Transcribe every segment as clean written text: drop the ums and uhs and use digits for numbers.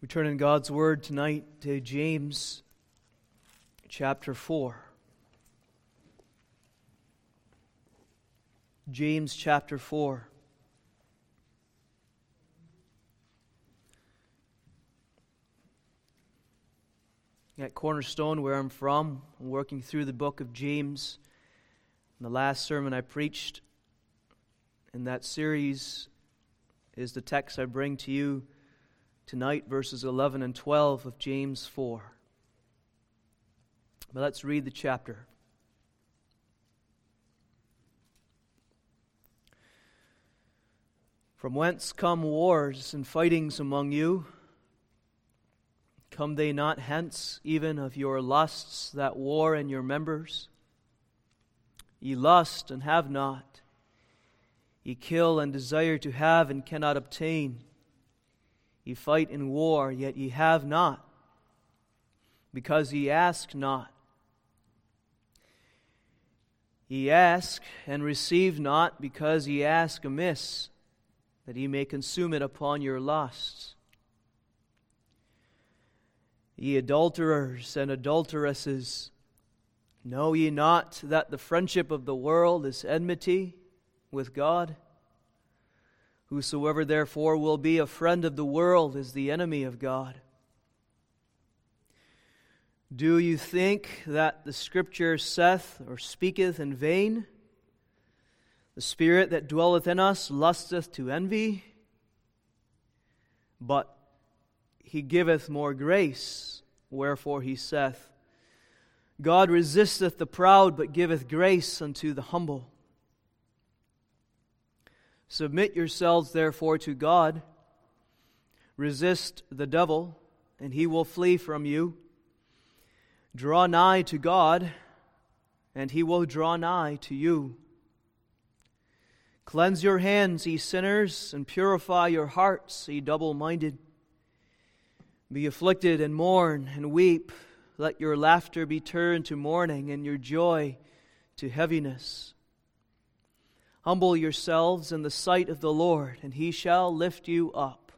We turn in God's Word tonight to James chapter 4. James chapter 4. At Cornerstone, where I'm from, I'm working through the book of James. And the last sermon I preached in that series is the text I bring to you tonight, verses 11 and 12 of James 4. But let's read the chapter. From whence come wars and fightings among you? Come they not hence even of your lusts that war in your members? Ye lust and have not. Ye kill and desire to have and cannot obtain. Ye fight in war, yet ye have not, because ye ask not. Ye ask and receive not, because ye ask amiss, that ye may consume it upon your lusts. Ye adulterers and adulteresses, know ye not that the friendship of the world is enmity with God? Whosoever therefore will be a friend of the world is the enemy of God. Do you think that the Scripture saith or speaketh in vain? The Spirit that dwelleth in us lusteth to envy, but He giveth more grace. Wherefore He saith, God resisteth the proud, but giveth grace unto the humble. Submit yourselves therefore to God. Resist the devil, and he will flee from you. Draw nigh to God, and He will draw nigh to you. Cleanse your hands, ye sinners, and purify your hearts, ye double-minded. Be afflicted and mourn and weep. Let your laughter be turned to mourning and your joy to heaviness. Humble yourselves in the sight of the Lord, and He shall lift you up.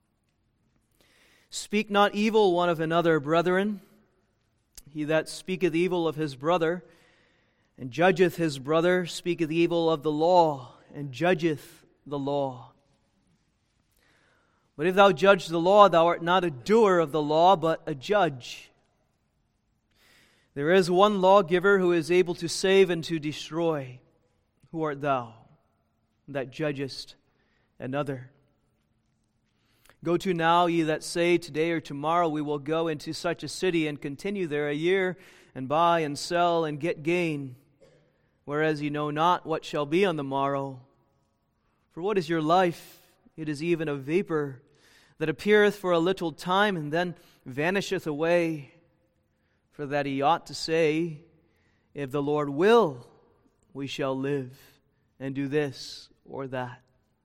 Speak not evil one of another, brethren. He that speaketh evil of his brother, and judgeth his brother, speaketh evil of the law, and judgeth the law. But if thou judge the law, thou art not a doer of the law, but a judge. There is one lawgiver who is able to save and to destroy. Who art thou that judgest another? Go to now, ye that say, today or tomorrow we will go into such a city and continue there a year, and buy and sell and get gain, whereas ye know not what shall be on the morrow. For what is your life? It is even a vapor that appeareth for a little time and then vanisheth away. For that he ought to say, if the Lord will, we shall live and do this or that.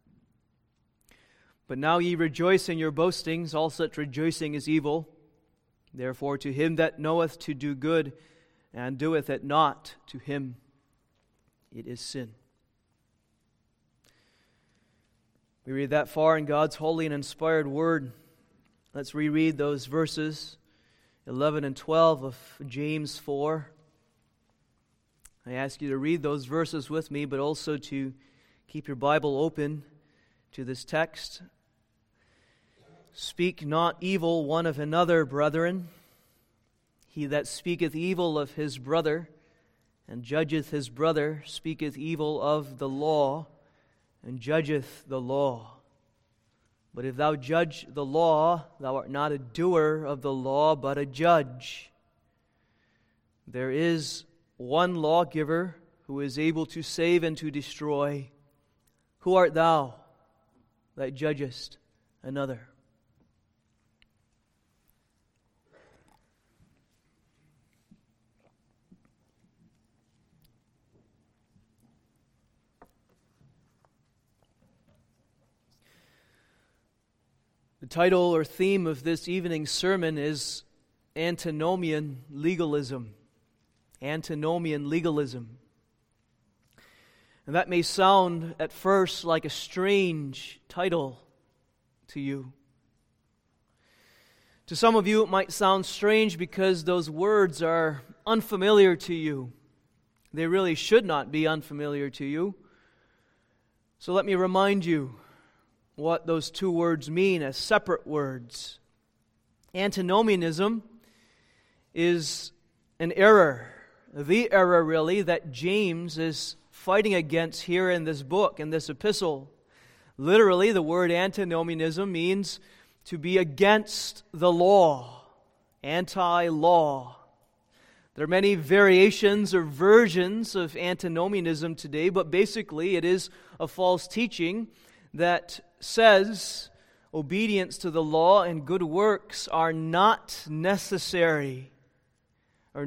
But now ye rejoice in your boastings, all such rejoicing is evil. Therefore to him that knoweth to do good and doeth it not, to him it is sin. We read that far in God's holy and inspired Word. Let's reread those verses 11 and 12 of James 4. I ask you to read those verses with me, but also to keep your Bible open to this text. Speak not evil one of another, brethren. He that speaketh evil of his brother and judgeth his brother speaketh evil of the law and judgeth the law. But if thou judge the law, thou art not a doer of the law, but a judge. There is one lawgiver who is able to save and to destroy. Who art thou that judgest another? The title or theme of this evening's sermon is Antinomian Legalism. Antinomian legalism. And that may sound at first like a strange title to you. To some of you, it might sound strange because those words are unfamiliar to you. They really should not be unfamiliar to you. So let me remind you what those two words mean as separate words. Antinomianism is an error, the error really, that James is fighting against here in this book, in this epistle. Literally, the word antinomianism means to be against the law, anti-law. There are many variations or versions of antinomianism today, but basically it is a false teaching that says obedience to the law and good works are not necessary for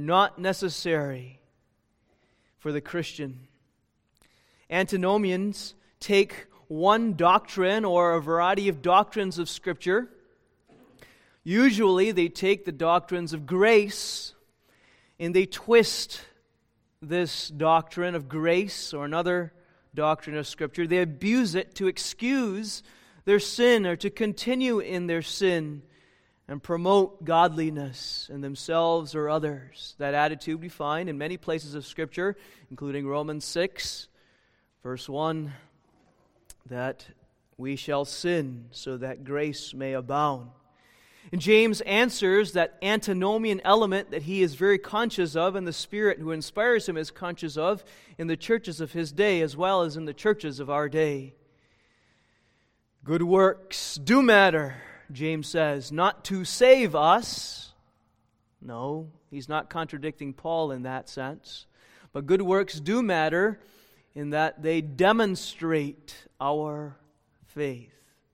the Christian. Antinomians take one doctrine or a variety of doctrines of Scripture. Usually they take the doctrines of grace and they twist this doctrine of grace or another doctrine of Scripture. They abuse it to excuse their sin or to continue in their sin and promote godliness in themselves or others. That attitude we find in many places of Scripture, including Romans 6, verse 1, that we shall sin so that grace may abound. And James answers that antinomian element that he is very conscious of, and the Spirit who inspires him is conscious of in the churches of his day as well as in the churches of our day. Good works do matter, James says, not to save us. No, he's not contradicting Paul in that sense. But good works do matter in that they demonstrate our faith.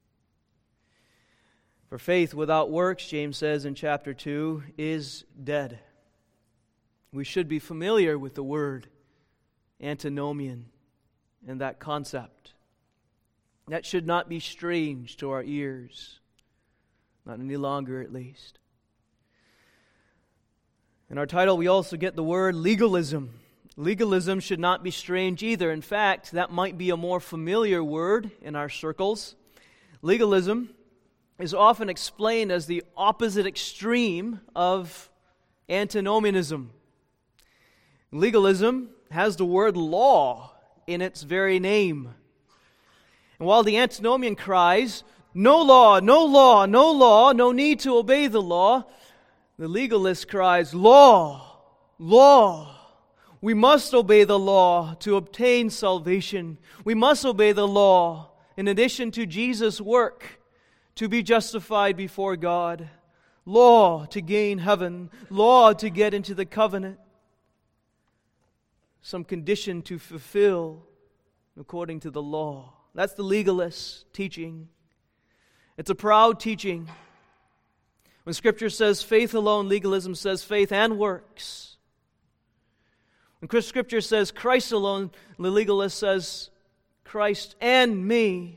For faith without works, James says in chapter 2, is dead. We should be familiar with the word antinomian and that concept. That should not be strange to our ears, not any longer at least. In our title, we also get the word legalism. Legalism should not be strange either. In fact, that might be a more familiar word in our circles. Legalism is often explained as the opposite extreme of antinomianism. Legalism has the word law in its very name. And while the antinomian cries, no law, no law, no law, no need to obey the law, the legalist cries, law, law. We must obey the law to obtain salvation. We must obey the law in addition to Jesus' work to be justified before God. Law to gain heaven. Law to get into the covenant. Some condition to fulfill according to the law. That's the legalist teaching. It's a proud teaching. When Scripture says faith alone, legalism says faith and works. When Scripture says Christ alone, the legalist says Christ and me.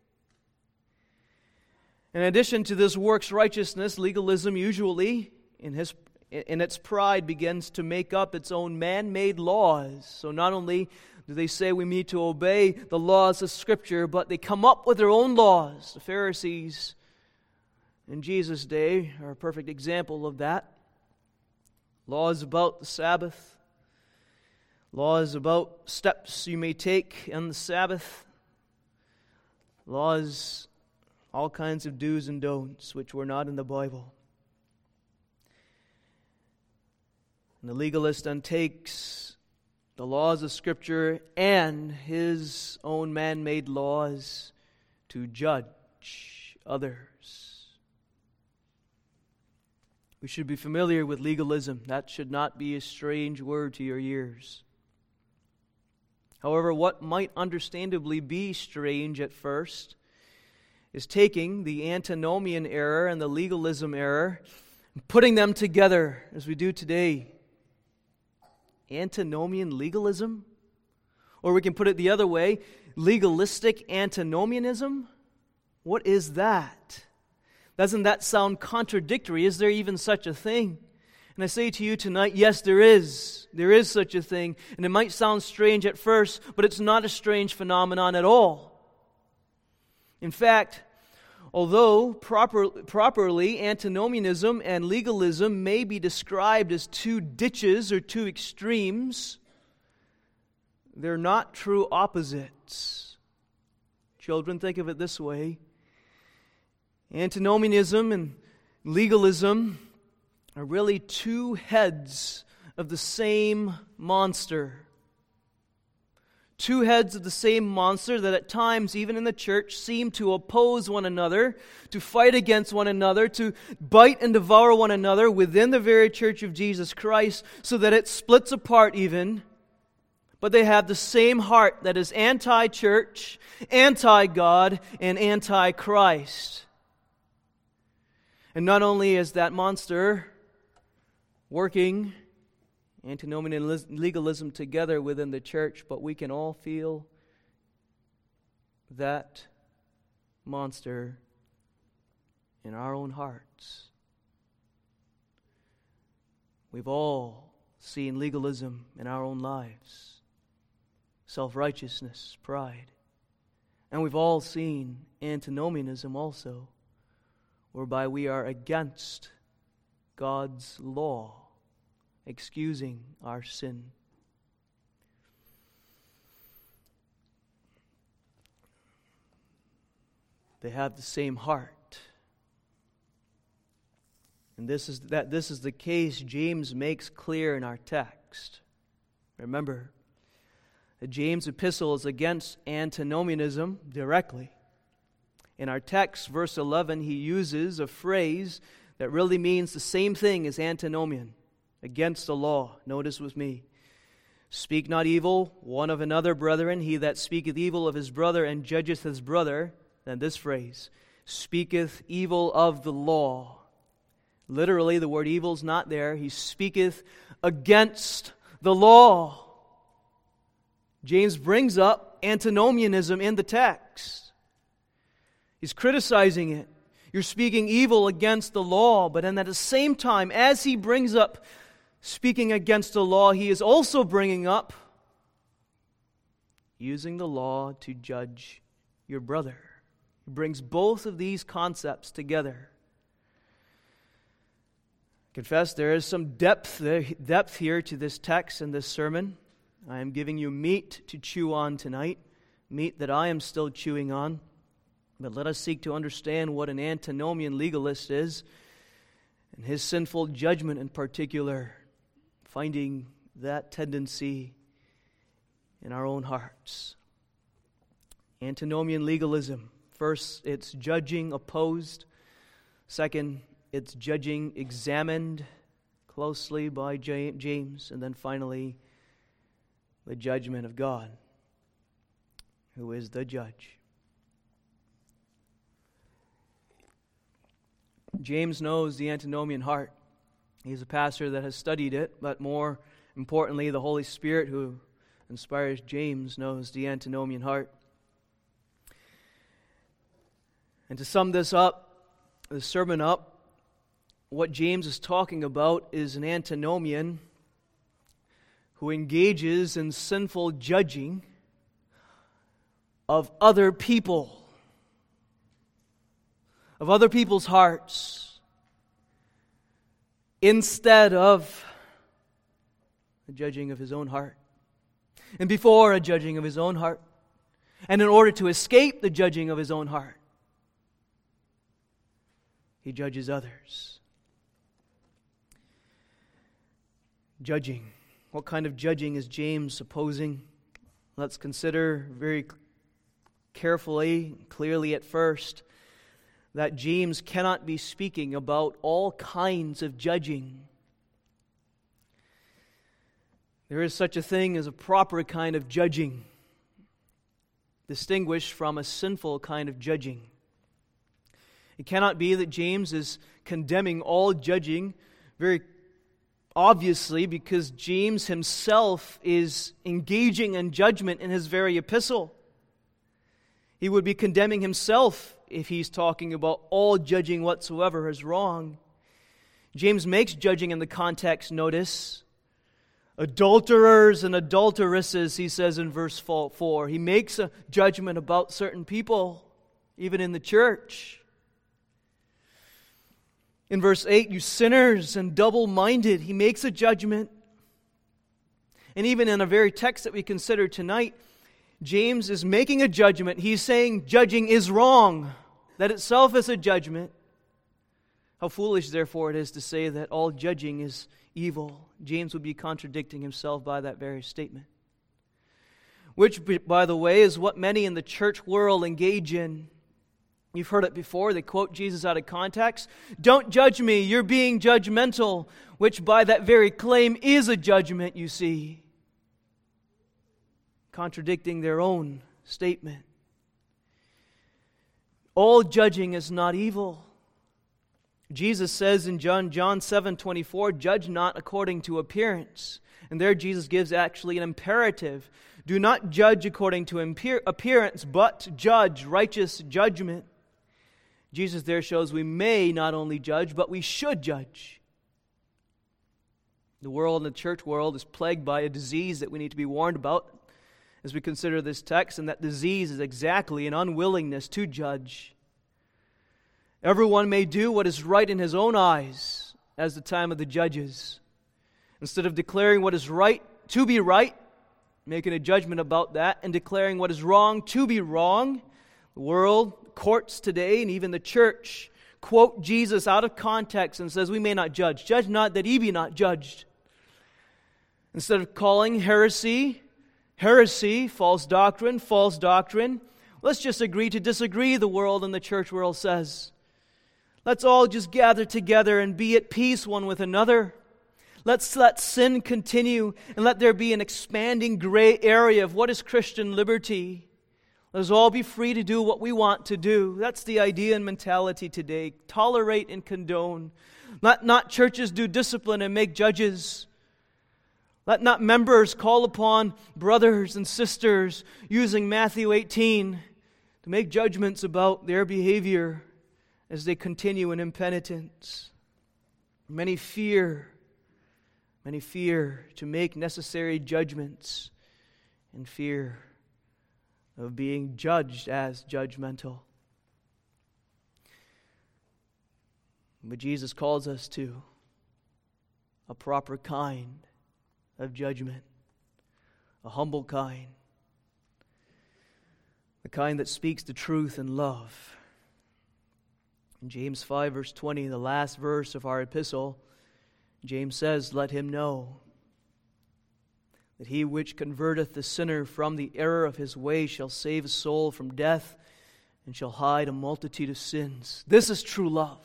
In addition to this works righteousness, legalism usually, in its pride, begins to make up its own man-made laws. So not only do they say we need to obey the laws of Scripture, but they come up with their own laws. The Pharisees in Jesus' day are a perfect example of that. Laws about the Sabbath. Laws about steps you may take on the Sabbath. Laws, all kinds of do's and don'ts, which were not in the Bible. And the legalist then takes the laws of Scripture and his own man-made laws to judge others. We should be familiar with legalism. That should not be a strange word to your ears. However, what might understandably be strange at first is taking the antinomian error and the legalism error and putting them together as we do today. Antinomian legalism? Or we can put it the other way, legalistic antinomianism? What is that? Doesn't that sound contradictory? Is there even such a thing? And I say to you tonight, yes, there is. There is such a thing. And it might sound strange at first, but it's not a strange phenomenon at all. In fact, Although properly, antinomianism and legalism may be described as two ditches or two extremes, they're not true opposites. Children, think of it this way. Antinomianism and legalism are really two heads of the same monster. Two heads of the same monster that at times, even in the church, seem to oppose one another, to fight against one another, to bite and devour one another within the very church of Jesus Christ, so that it splits apart even. But they have the same heart that is anti-church, anti-God, and anti-Christ. And not only is that monster working antinomian and legalism together within the church, but we can all feel that monster in our own hearts. We've all seen legalism in our own lives, self-righteousness, pride. And we've all seen antinomianism also, whereby we are against God's law, excusing our sin. They have the same heart. And this is the case James makes clear in our text. Remember, the James epistle is against antinomianism directly. In our text, verse 11, he uses a phrase that really means the same thing as antinomian. Against the law. Notice with me. Speak not evil one of another, brethren. He that speaketh evil of his brother and judgeth his brother, then this phrase, speaketh evil of the law. Literally, the word evil is not there. He speaketh against the law. James brings up antinomianism in the text. He's criticizing it. You're speaking evil against the law, but then at the same time, as he brings up speaking against the law, he is also bringing up using the law to judge your brother. He brings both of these concepts together. Confess there is some depth here to this text and this sermon. I am giving you meat to chew on tonight, meat that I am still chewing on. But let us seek to understand what an antinomian legalist is, and his sinful judgment in particular, finding that tendency in our own hearts. Antinomian legalism. First, it's judging opposed. Second, it's judging examined closely by James. And then finally, the judgment of God, who is the judge. James knows the antinomian heart. He's a pastor that has studied it, but more importantly, the Holy Spirit who inspires James knows the antinomian heart. And to sum this sermon up, what James is talking about is an antinomian who engages in sinful judging of other people, of other people's hearts, instead of the judging of his own heart. And before a judging of his own heart, and in order to escape the judging of his own heart, he judges others. Judging. What kind of judging is James opposing? Let's consider very carefully, clearly at first, that James cannot be speaking about all kinds of judging. There is such a thing as a proper kind of judging, distinguished from a sinful kind of judging. It cannot be that James is condemning all judging very obviously, because James himself is engaging in judgment in his very epistle. He would be condemning himself if he's talking about all judging whatsoever as wrong. James makes judging in the context, notice, adulterers and adulteresses, he says in verse 4. He makes a judgment about certain people, even in the church. In verse 8, you sinners and double-minded, he makes a judgment. And even in a very text that we consider tonight, James is making a judgment. He's saying judging is wrong. That itself is a judgment. How foolish, therefore, it is to say that all judging is evil. James would be contradicting himself by that very statement. Which, by the way, is what many in the church world engage in. You've heard it before. They quote Jesus out of context. Don't judge me, you're being judgmental. Which by that very claim is a judgment, you see. Contradicting their own statement. All judging is not evil. Jesus says in John 7:24, judge not according to appearance. And there Jesus gives actually an imperative. Do not judge according to appearance, but judge, righteous judgment. Jesus there shows we may not only judge, but we should judge. The world and the church world is plagued by a disease that we need to be warned about as we consider this text, and that disease is exactly an unwillingness to judge. Everyone may do what is right in his own eyes, as the time of the judges. Instead of declaring what is right to be right, making a judgment about that, and declaring what is wrong to be wrong, the world, courts today, and even the church quote Jesus out of context and says we may not judge. Judge not that ye be not judged. Instead of calling heresy, false doctrine, let's just agree to disagree, the world and the church world says. Let's all just gather together and be at peace one with another. Let's let sin continue and let there be an expanding gray area of what is Christian liberty. Let us all be free to do what we want to do. That's the idea and mentality today. Tolerate and condone. Let not churches do discipline and make judges. Let not members call upon brothers and sisters using Matthew 18 to make judgments about their behavior as they continue in impenitence. Many fear to make necessary judgments in fear of being judged as judgmental. But Jesus calls us to a proper kind of judgment, a humble kind, the kind that speaks the truth in love. In James 5 verse 20, the last verse of our epistle, James says, let him know that he which converteth the sinner from the error of his way shall save his soul from death and shall hide a multitude of sins. This is true love.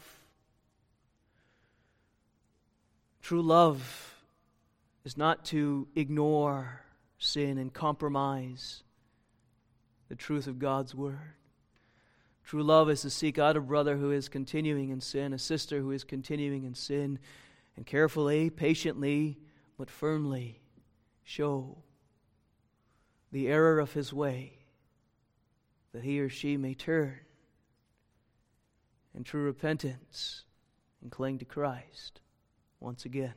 True love is not to ignore sin and compromise the truth of God's Word. True love is to seek out a brother who is continuing in sin, a sister who is continuing in sin, and carefully, patiently, but firmly show the error of his way, that he or she may turn in true repentance and cling to Christ once again.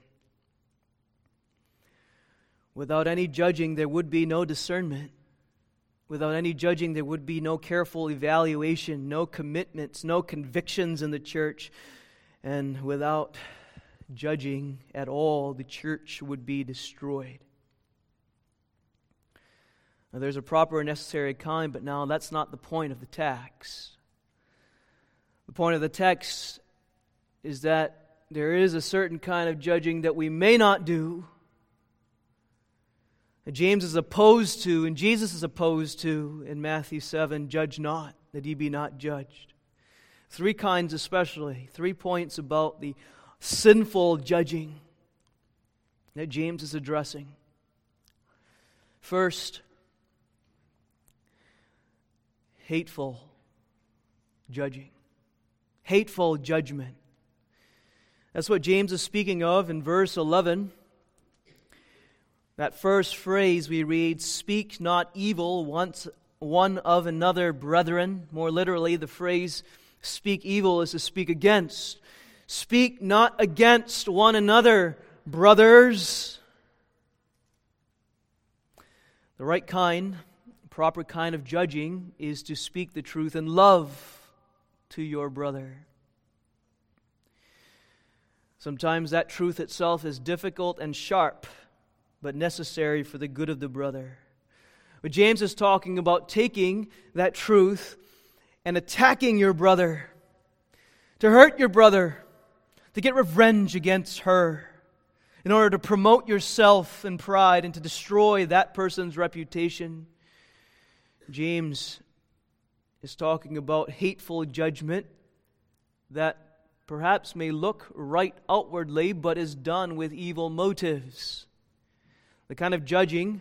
Without any judging, there would be no discernment. Without any judging, there would be no careful evaluation, no commitments, no convictions in the church. And without judging at all, the church would be destroyed. Now, there's a proper and necessary kind, but now that's not the point of the text. The point of the text is that there is a certain kind of judging that we may not do, that James is opposed to, and Jesus is opposed to in Matthew 7, judge not, that ye be not judged. 3 kinds especially, 3 points about the sinful judging that James is addressing. First, hateful judging. Hateful judgment. That's what James is speaking of in verse 11. That first phrase we read, speak not evil one of another, brethren. More literally, the phrase speak evil is to speak against. Speak not against one another, brothers. The right kind, proper kind of judging is to speak the truth in love to your brother. Sometimes that truth itself is difficult and sharp, but necessary for the good of the brother. But James is talking about taking that truth and attacking your brother, to hurt your brother, to get revenge against her, in order to promote yourself and pride and to destroy that person's reputation. James is talking about hateful judgment that perhaps may look right outwardly, but is done with evil motives. The kind of judging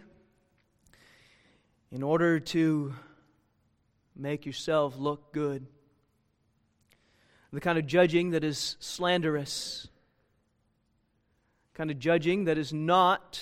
in order to make yourself look good. The kind of judging that is slanderous. The kind of judging that is not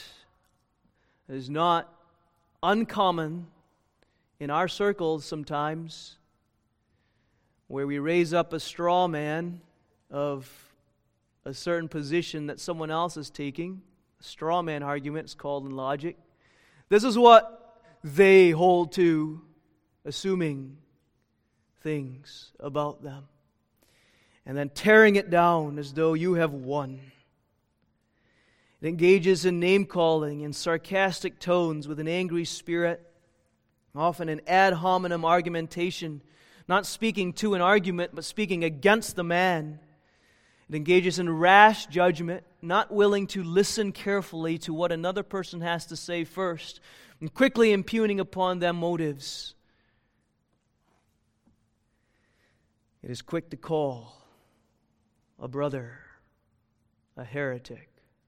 uncommon in our circles sometimes, where we raise up a straw man of a certain position that someone else is taking. A straw man argument is called in logic. This is what they hold to, assuming things about them, and then tearing it down as though you have won. It engages in name-calling and sarcastic tones with an angry spirit, often an ad hominem argumentation, not speaking to an argument, but speaking against the man. It engages in rash judgment, not willing to listen carefully to what another person has to say first, and quickly impugning upon them motives. It is quick to call a brother a heretic.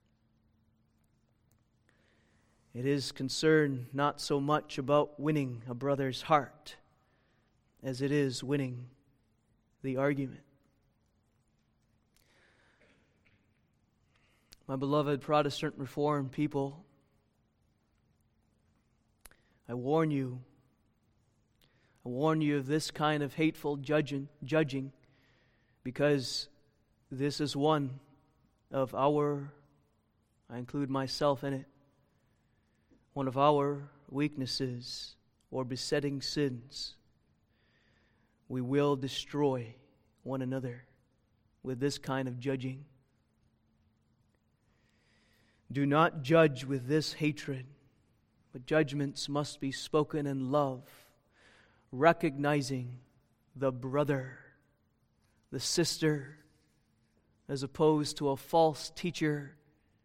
It is concerned not so much about winning a brother's heart as it is winning the argument. My beloved Protestant Reformed people, I warn you of this kind of hateful judging, because this is one of our, I include myself in it, one of our weaknesses or besetting sins. We will destroy one another with this kind of judging. Do not judge with this hatred, but judgments must be spoken in love, recognizing the brother, the sister, as opposed to a false teacher.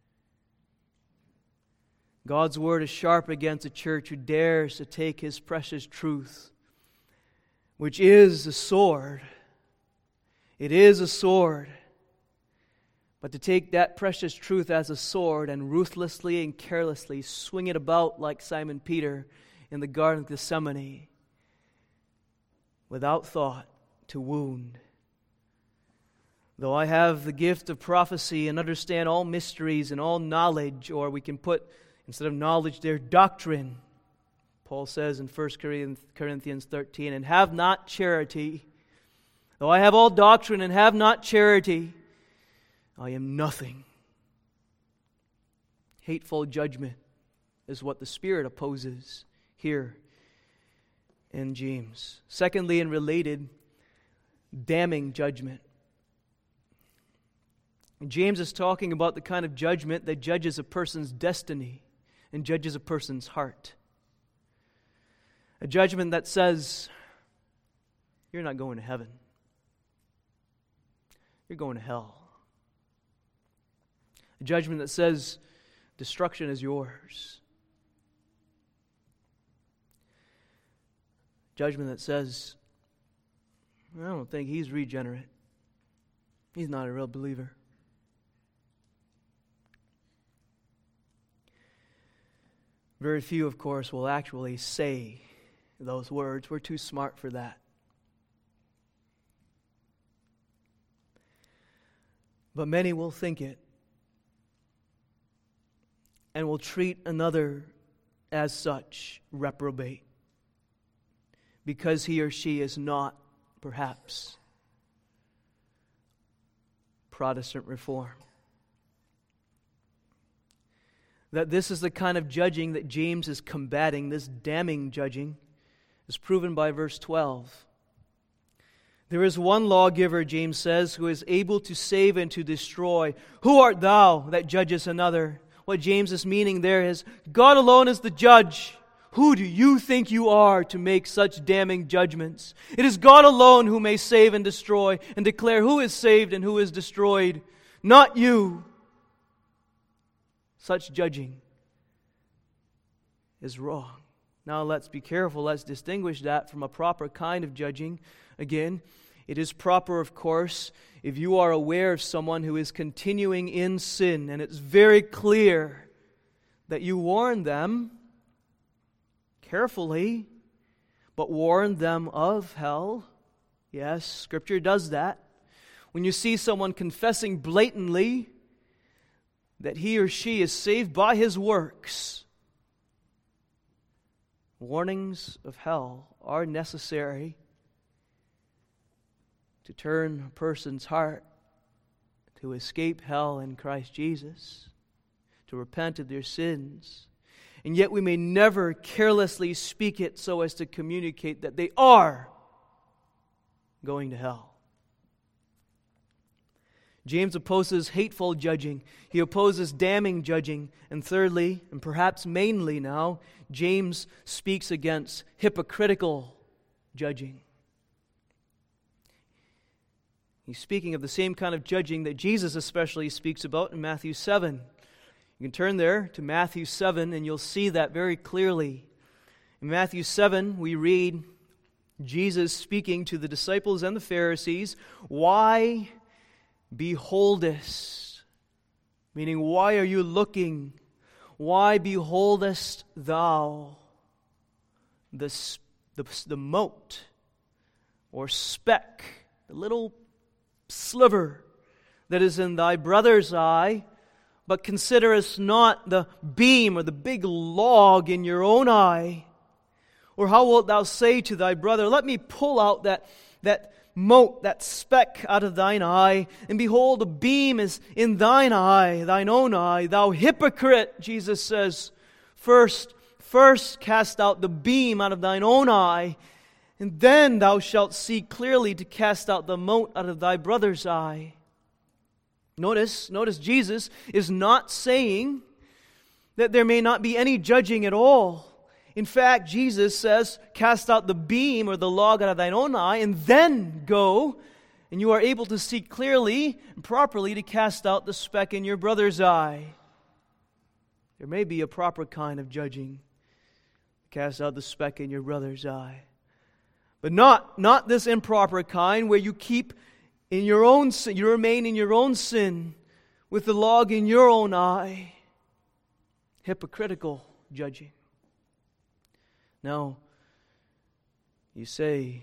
God's word is sharp against a church who dares to take His precious truth, which is a sword. It is a sword. But to take that precious truth as a sword and ruthlessly and carelessly swing it about like Simon Peter in the Garden of Gethsemane, without thought to wound. Though I have the gift of prophecy and understand all mysteries and all knowledge, or we can put, instead of knowledge there, doctrine. Paul says in 1 Corinthians 13, and have not charity. Though I have all doctrine and have not charity, I am nothing. Hateful judgment is what the Spirit opposes here in James. Secondly, and related, damning judgment. James is talking about the kind of judgment that judges a person's destiny and judges a person's heart. A judgment that says, you're not going to heaven. You're going to hell. A judgment that says, destruction is yours. Judgment that says, I don't think he's regenerate. He's not a real believer. Very few, of course, will actually say those words. We're too smart for that. But many will think it and will treat another as such, reprobate, because he or she is not, perhaps, Protestant Reformed. That this is the kind of judging that James is combating, this damning judging, is proven by verse 12. There is one lawgiver, James says, who is able to save and to destroy. Who art thou that judgest another? What James is meaning there is, God alone is the judge. Who do you think you are to make such damning judgments? It is God alone who may save and destroy and declare who is saved and who is destroyed, not you. Such judging is wrong. Now let's be careful. Let's distinguish that from a proper kind of judging. Again, it is proper, of course, if you are aware of someone who is continuing in sin and it's very clear that you warn them carefully, but warn them of hell. Yes, Scripture does that. When you see someone confessing blatantly that he or she is saved by his works, warnings of hell are necessary to turn a person's heart to escape hell in Christ Jesus, to repent of their sins. And yet we may never carelessly speak it so as to communicate that they are going to hell. James opposes hateful judging. He opposes damning judging. And thirdly, and perhaps mainly now, James speaks against hypocritical judging. He's speaking of the same kind of judging that Jesus especially speaks about in Matthew 7. You can turn there to Matthew 7 and you'll see that very clearly. In Matthew 7, we read Jesus speaking to the disciples and the Pharisees, "Why beholdest?" Meaning, why are you looking? "Why beholdest thou the mote or speck, the little sliver that is in thy brother's eye, but considerest not the beam or the big log in your own eye? Or how wilt thou say to thy brother, Let me pull out that mote, that speck out of thine eye, and behold, a beam is in thine eye, thine own eye. Thou hypocrite," Jesus says, first cast out the beam out of thine own eye, and then thou shalt see clearly to cast out the mote out of thy brother's eye. Notice Jesus is not saying that there may not be any judging at all. In fact, Jesus says, cast out the beam or the log out of thine own eye, and then go, and you are able to see clearly and properly to cast out the speck in your brother's eye. There may be a proper kind of judging. Cast out the speck in your brother's eye. But not this improper kind where you keep in your own sin, you remain in your own sin with the log in your own eye. Hypocritical judging. Now, you say,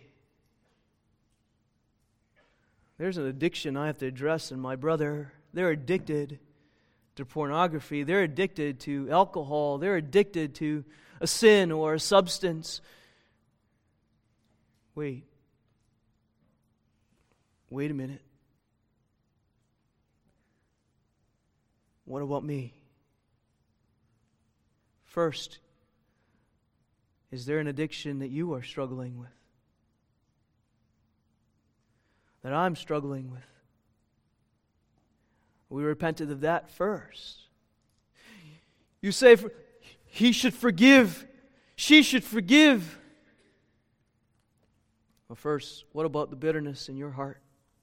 there's an addiction I have to address in my brother. They're addicted to pornography. They're addicted to alcohol. They're addicted to a sin or a substance. Wait a minute. What about me? First, is there an addiction that you are struggling with? That I'm struggling with? We repented of that first. You say, he should forgive. She should forgive. Well, first, what about the bitterness in your heart?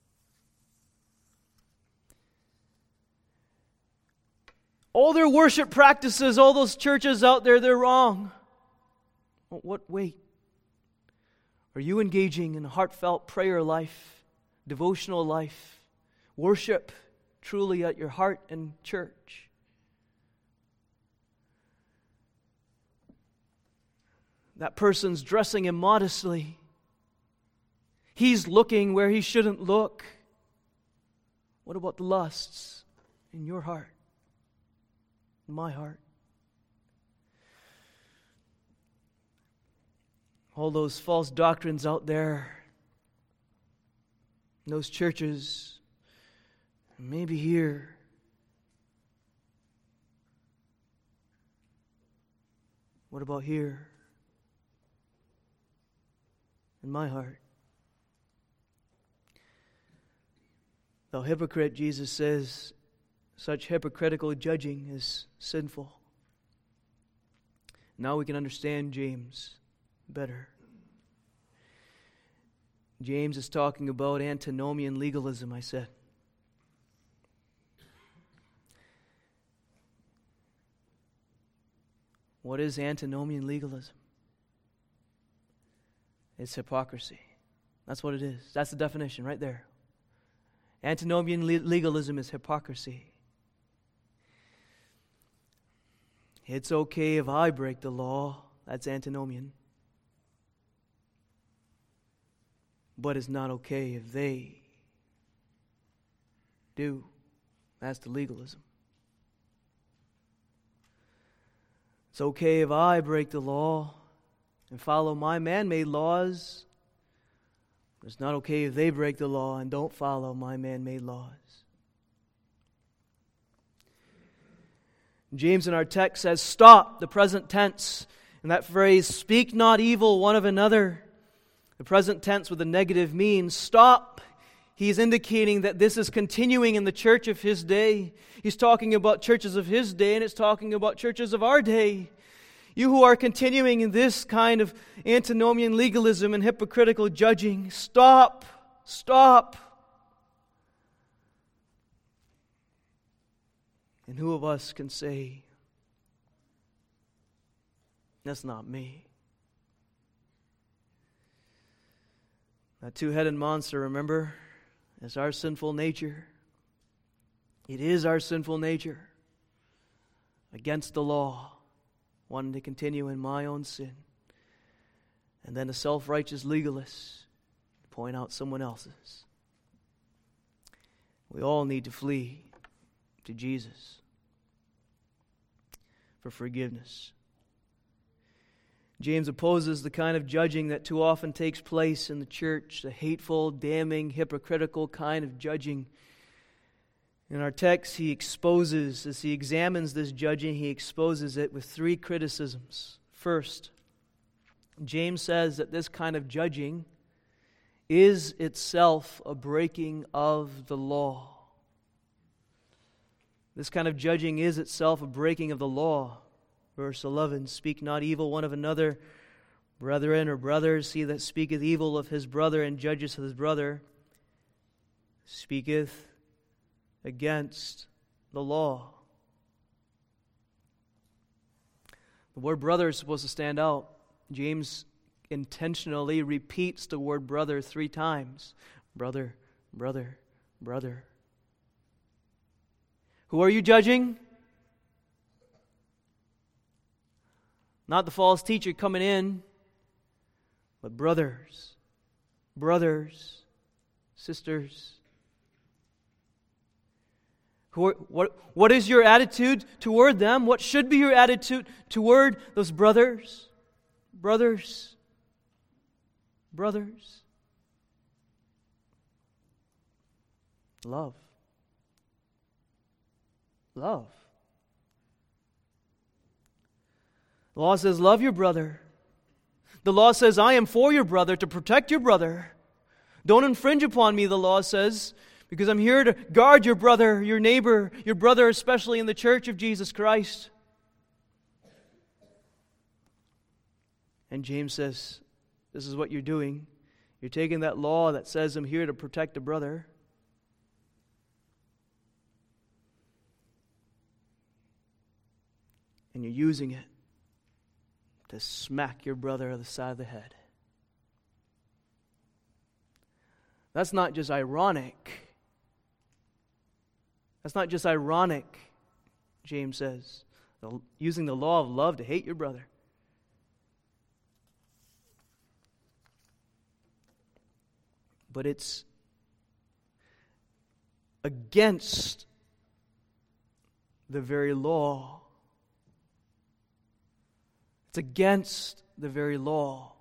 All their worship practices, all those churches out there, they're wrong. Wait. Are you engaging in a heartfelt prayer life, devotional life, worship truly at your heart and church? That person's dressing immodestly. He's looking where he shouldn't look. What about the lusts in your heart? In my heart? All those false doctrines out there, those churches, maybe here. What about here? In my heart? Thou hypocrite, Jesus says, such hypocritical judging is sinful. Now we can understand James better. James is talking about antinomian legalism, I said. What is antinomian legalism? It's hypocrisy. That's what it is. That's the definition right there. Antinomian legalism is hypocrisy. It's okay if I break the law. That's antinomian. But it's not okay if they do. That's the legalism. It's okay if I break the law and follow my man-made laws. But it's not okay if they break the law and don't follow my man-made laws. James in our text says, stop, the present tense. And that phrase, speak not evil one of another. The present tense with a negative means stop. He's indicating that this is continuing in the church of his day. He's talking about churches of his day, and it's talking about churches of our day. You who are continuing in this kind of antinomian legalism and hypocritical judging, stop. Stop. And who of us can say, that's not me? That two-headed monster, remember, is our sinful nature. It is our sinful nature against the law, wanting to continue in my own sin. And then a self-righteous legalist point out someone else's. We all need to flee to Jesus for forgiveness. James opposes the kind of judging that too often takes place in the church, the hateful, damning, hypocritical kind of judging. In our text, he exposes, as he examines this judging, he exposes it with three criticisms. First, James says that this kind of judging is itself a breaking of the law. This kind of judging is itself a breaking of the law. Verse 11, speak not evil one of another, brethren or brothers. He that speaketh evil of his brother and judgeth his brother speaketh against the law. The word brother is supposed to stand out. James intentionally repeats the word brother 3 times. Brother, brother, brother. Who are you judging? Not the false teacher coming in, but brothers, sisters. What is your attitude toward them? What should be your attitude toward those brothers? Brothers. Love. Love. The law says, love your brother. The law says, I am for your brother, to protect your brother. Don't infringe upon me, the law says, because I'm here to guard your brother, your neighbor, your brother, especially in the church of Jesus Christ. And James says, this is what you're doing. You're taking that law that says I'm here to protect a brother, and you're using it to smack your brother on the side of the head. That's not just ironic. That's not just ironic, James says. Using the law of love to hate your brother. But it's against the very law. It's against the very law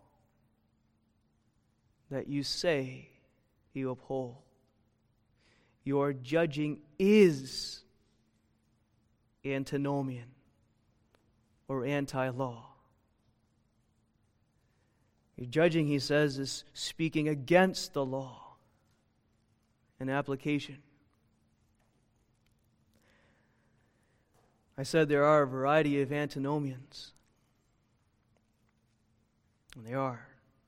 that you say you uphold. Your judging is antinomian or anti-law. Your judging, he says, is speaking against the law in application. I said there are a variety of antinomians. And they are.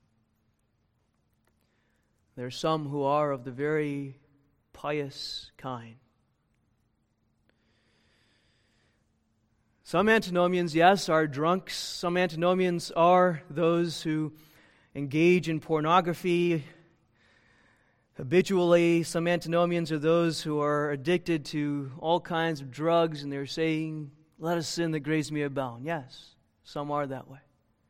There are some who are of the very pious kind. Some antinomians, yes, are drunks. Some antinomians are those who engage in pornography habitually. Some antinomians are those who are addicted to all kinds of drugs, and they're saying, "Let us sin that grace may abound." Yes, some are that way.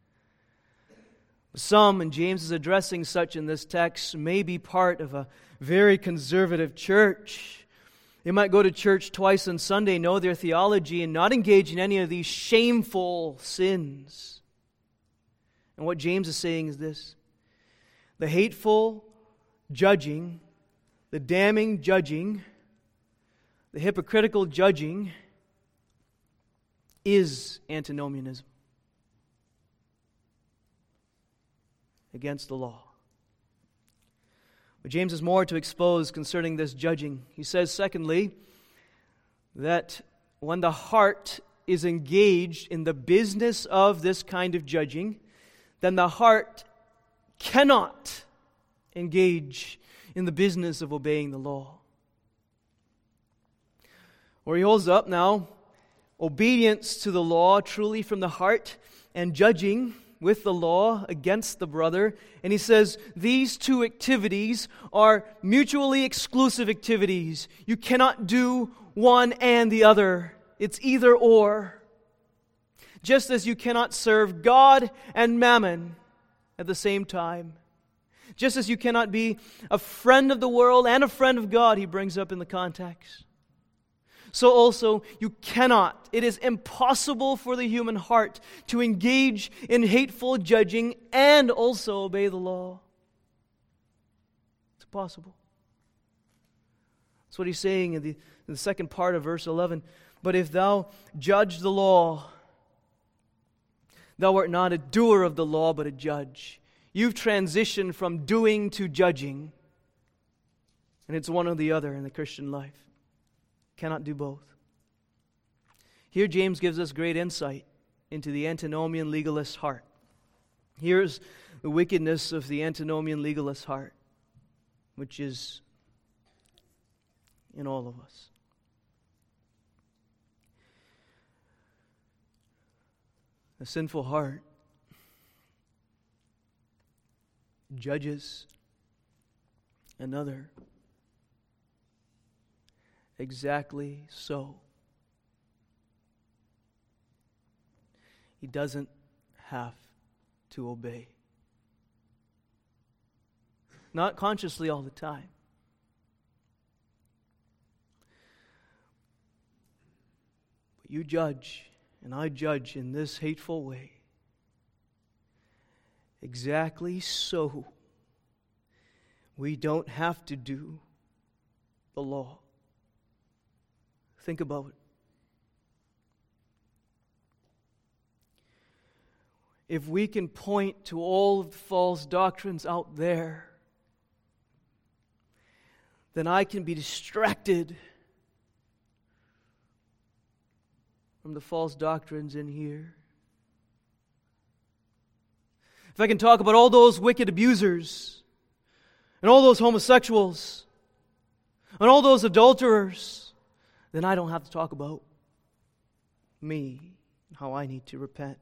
Some, and James is addressing such in this text, may be part of a very conservative church. They might go to church twice on Sunday, know their theology, and not engage in any of these shameful sins. And what James is saying is this: the hateful judging, the damning judging, the hypocritical judging is antinomianism against the law. But James has more to expose concerning this judging. He says, secondly, that when the heart is engaged in the business of this kind of judging, then the heart cannot engage in the business of obeying the law. Or he holds up now obedience to the law truly from the heart and judging with the law against the brother. And he says these two activities are mutually exclusive activities. You cannot do one and the other. It's either or. Just as you cannot serve God and mammon at the same time. Just as you cannot be a friend of the world and a friend of God, he brings up in the context. So also, you cannot, it is impossible for the human heart to engage in hateful judging and also obey the law. It's impossible. That's what he's saying in the second part of verse 11. But if thou judge the law, thou art not a doer of the law, but a judge. You've transitioned from doing to judging. And it's one or the other in the Christian life. Cannot do both. Here James gives us great insight into the antinomian legalist heart. Here's the wickedness of the antinomian legalist heart, which is in all of us. A sinful heart judges another exactly so. He doesn't have to obey. Not consciously all the time. But you judge, and I judge in this hateful way. Exactly so. We don't have to do the law. Think about it. If we can point to all of the false doctrines out there, then I can be distracted from the false doctrines in here. If I can talk about all those wicked abusers, and all those homosexuals, and all those adulterers, then I don't have to talk about me and how I need to repent.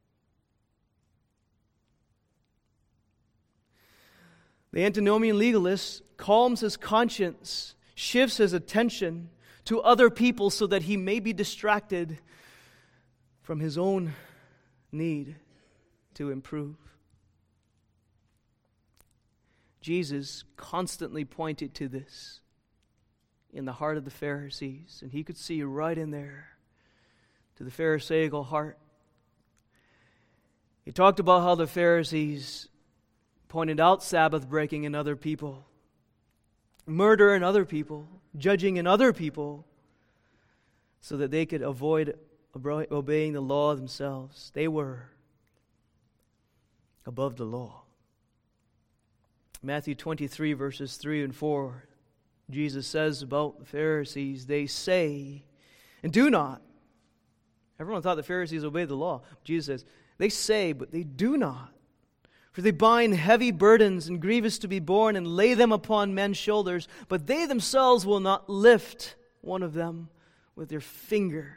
The antinomian legalist calms his conscience, shifts his attention to other people so that he may be distracted from his own need to improve. Jesus constantly pointed to this in the heart of the Pharisees, and he could see right in there to the Pharisaical heart. He talked about how the Pharisees pointed out Sabbath breaking in other people, murder in other people, judging in other people, so that they could avoid obeying the law themselves. They were above the law. Matthew 23, verses 3 and 4, Jesus says about the Pharisees, they say and do not, Everyone thought the Pharisees obeyed the law. Jesus says, they say, but they do not. For they bind heavy burdens and grievous to be borne and lay them upon men's shoulders, but they themselves will not lift one of them with their fingers.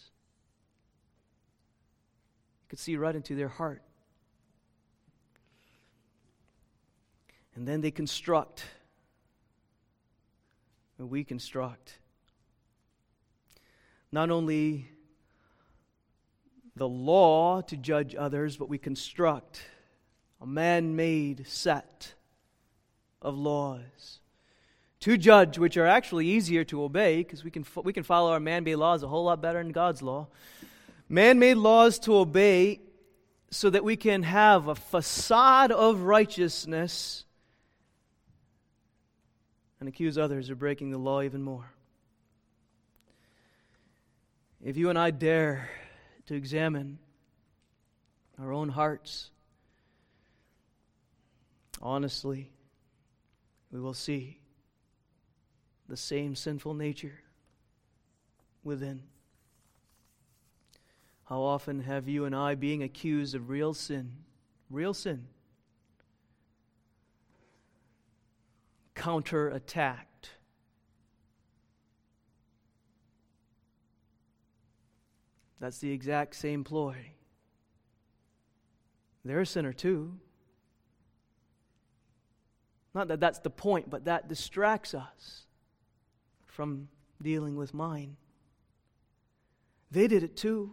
You could see right into their heart. And then they construct, and we construct, not only the law to judge others, but we construct a man-made set of laws to judge, which are actually easier to obey, because we can follow our man-made laws a whole lot better than God's law. Man-made laws to obey so that we can have a facade of righteousness and accuse others of breaking the law even more. If you and I dare to examine our own hearts honestly, we will see the same sinful nature within. How often have you and I, being accused of real sin, counterattacked? That's the exact same ploy. They're a sinner too. Not that that's the point, but that distracts us from dealing with mine. They did it too.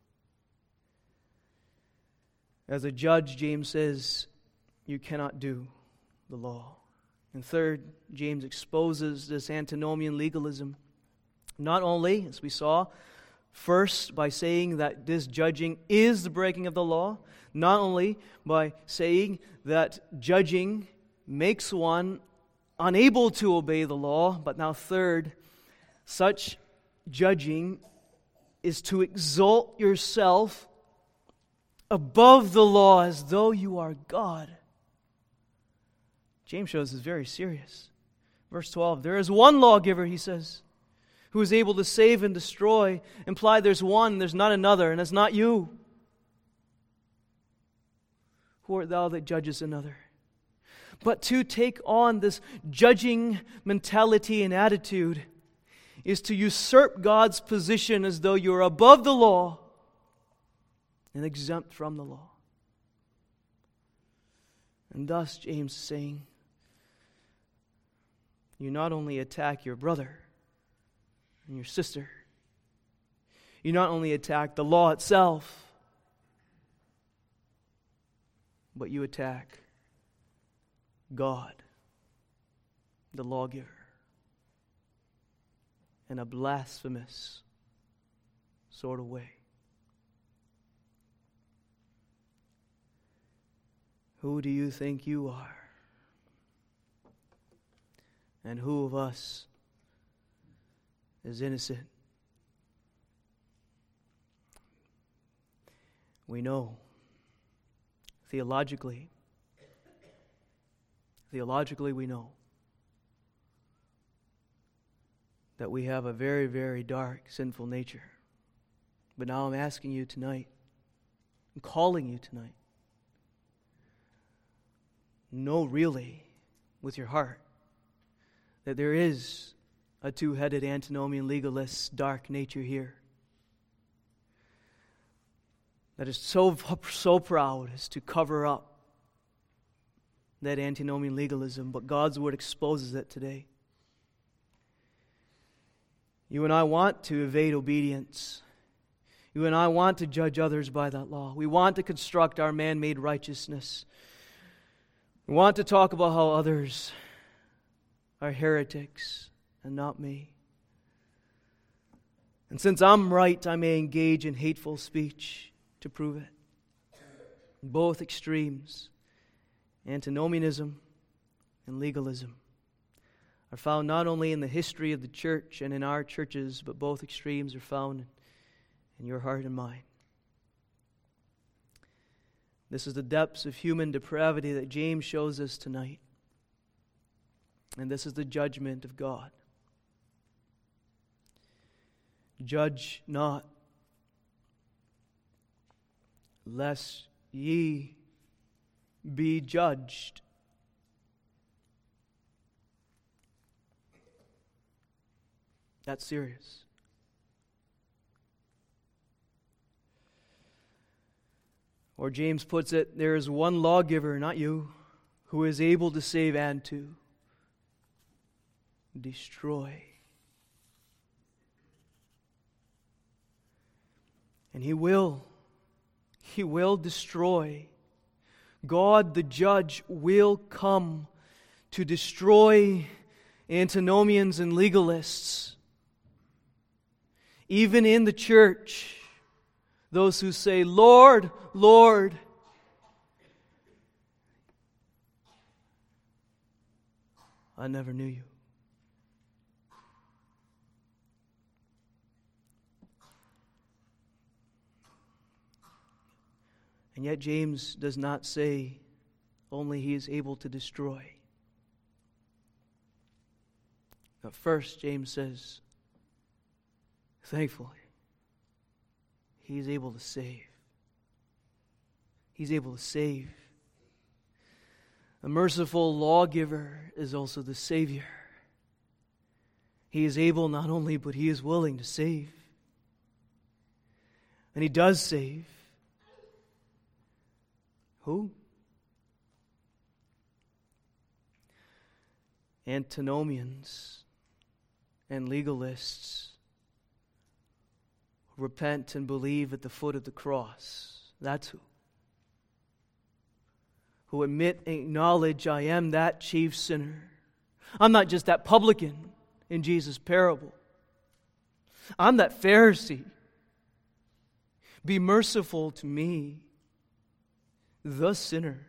As a judge, James says, you cannot do the law. And third, James exposes this antinomian legalism. Not only, as we saw, first by saying that this judging is the breaking of the law, not only by saying that judging makes one unable to obey the law, but now third, such judging is to exalt yourself above the law as though you are God. James shows is very serious. Verse 12, there is one lawgiver, he says, who is able to save and destroy. Implied there's one, there's not another, and it's not you. Who art thou that judgest another? But to take on this judging mentality and attitude is to usurp God's position as though you're above the law and exempt from the law. And thus, James is saying, you not only attack your brother and your sister, you not only attack the law itself, but you attack God, the lawgiver, in a blasphemous sort of way. Who do you think you are? And who of us is innocent? We know theologically we know that we have a very, very dark, sinful nature. But now I'm asking you tonight, I'm calling you tonight, know really with your heart that there is a two-headed antinomian legalist dark nature here that is so proud as to cover up that antinomian legalism, but God's Word exposes it today. You and I want to evade obedience. You and I want to judge others by that law. We want to construct our man-made righteousness. We want to talk about how others are heretics and not me. And since I'm right, I may engage in hateful speech to prove it. Both extremes, antinomianism and legalism, are found not only in the history of the church and in our churches, but both extremes are found in your heart and mine. This is the depths of human depravity that James shows us tonight. And this is the judgment of God. Judge not, lest ye be judged. That's serious. Or James puts it, there is one lawgiver, not you, who is able to save and to destroy. And He will destroy. God, the judge, will come to destroy antinomians and legalists. Even in the church, those who say, Lord, Lord. I never knew you. And yet James does not say only He is able to destroy. At first, James says, thankfully, He is able to save. He's able to save. A merciful lawgiver is also the Savior. He is able not only, but He is willing to save. And He does save. Who? Antinomians and legalists who repent and believe at the foot of the cross. That's who. Who admit and acknowledge, I am that chief sinner. I'm not just that publican in Jesus' parable. I'm that Pharisee. Be merciful to me, the sinner.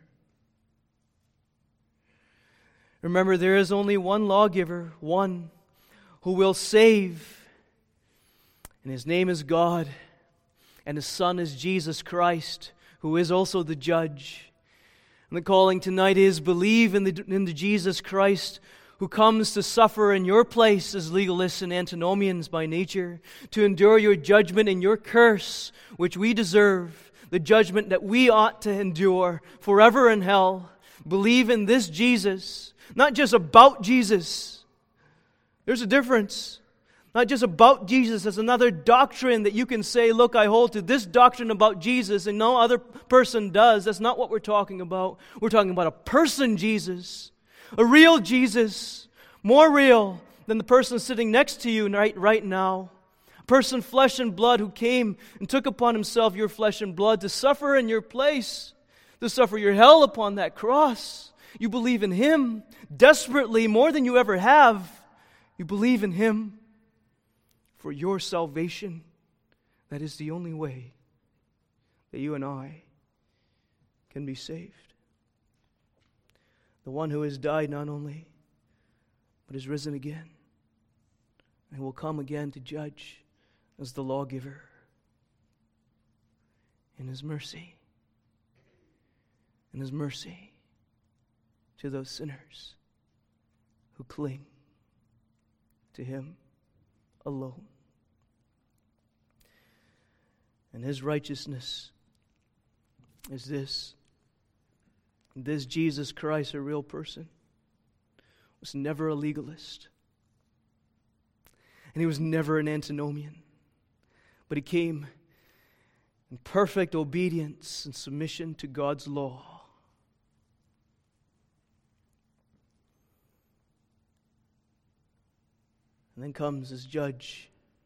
Remember, there is only one lawgiver, one who will save. And His name is God, and His Son is Jesus Christ, who is also the judge. And the calling tonight is believe in the Jesus Christ who comes to suffer in your place as legalists and antinomians by nature, to endure your judgment and your curse, which we deserve, the judgment that we ought to endure forever in hell. Believe in this Jesus, not just about Jesus. There's a difference. Not just about Jesus as another doctrine that you can say, look, I hold to this doctrine about Jesus and no other person does. That's not what we're talking about. We're talking about a person Jesus, a real Jesus, more real than the person sitting next to you right now. A person, flesh and blood, who came and took upon Himself your flesh and blood to suffer in your place, to suffer your hell upon that cross. You believe in Him desperately, more than you ever have. You believe in Him for your salvation. That is the only way that you and I can be saved. The one who has died not only, but is risen again, and will come again to judge as the lawgiver in His mercy. In His mercy to those sinners who cling to Him alone. And His righteousness is this. This Jesus Christ, a real person, was never a legalist. And He was never an antinomian. But He came in perfect obedience and submission to God's law. And then comes as judge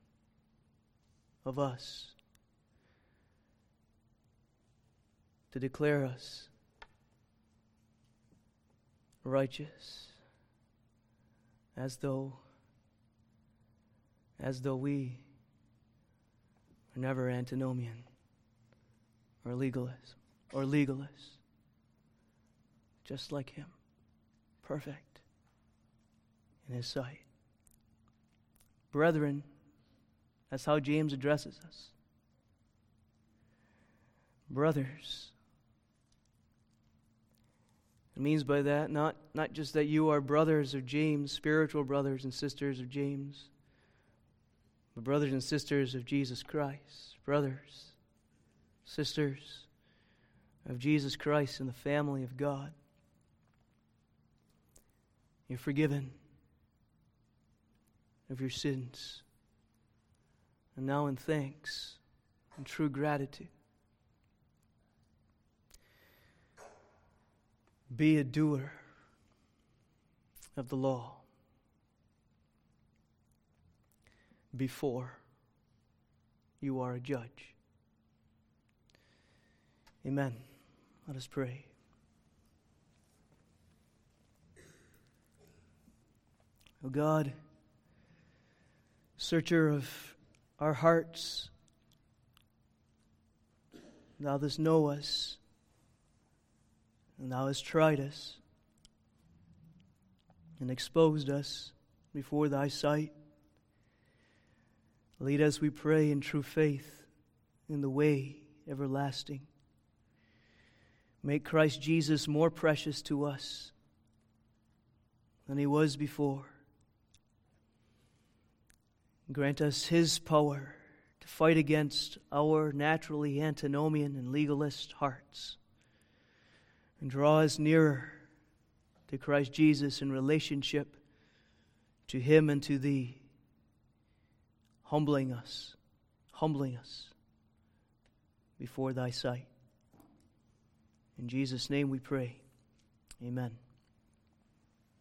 of us to declare us righteous, as though we are never antinomian or legalist, just like Him, perfect in His sight. Brethren, that's how James addresses us. Brothers. It means by that not just that you are brothers of James, spiritual brothers and sisters of James, but brothers and sisters of Jesus Christ. Brothers, sisters of Jesus Christ and the family of God. You're forgiven of your sins. And now in thanks and true gratitude, be a doer of the law before you are a judge. Amen. Let us pray. O God, searcher of our hearts, Thou dost know us, and Thou hast tried us and exposed us before Thy sight. Lead us, we pray, in true faith in the way everlasting. Make Christ Jesus more precious to us than He was before. Grant us His power to fight against our naturally antinomian and legalist hearts, and draw us nearer to Christ Jesus in relationship to Him and to Thee, humbling us before Thy sight. In Jesus' name we pray. Amen.